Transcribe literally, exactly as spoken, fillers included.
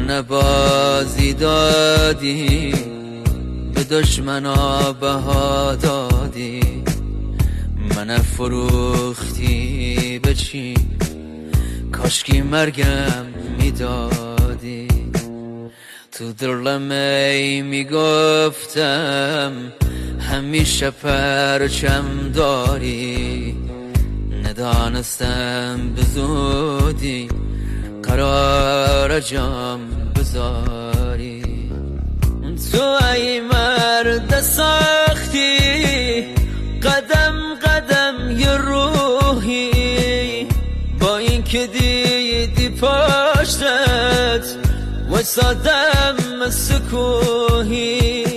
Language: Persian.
من بازی دادی، به دشمنا بها دادی، من فروختی به چی؟ کاشکی مرگم میدادی. تو دلم ای میگفتم همیشه پرچم داری، ندانستم به زودی قرار جام بذاری. تو ای مرد ساختی قدم قدم یه روحی، با این که دیدی پشتت وایسادم سکوهی.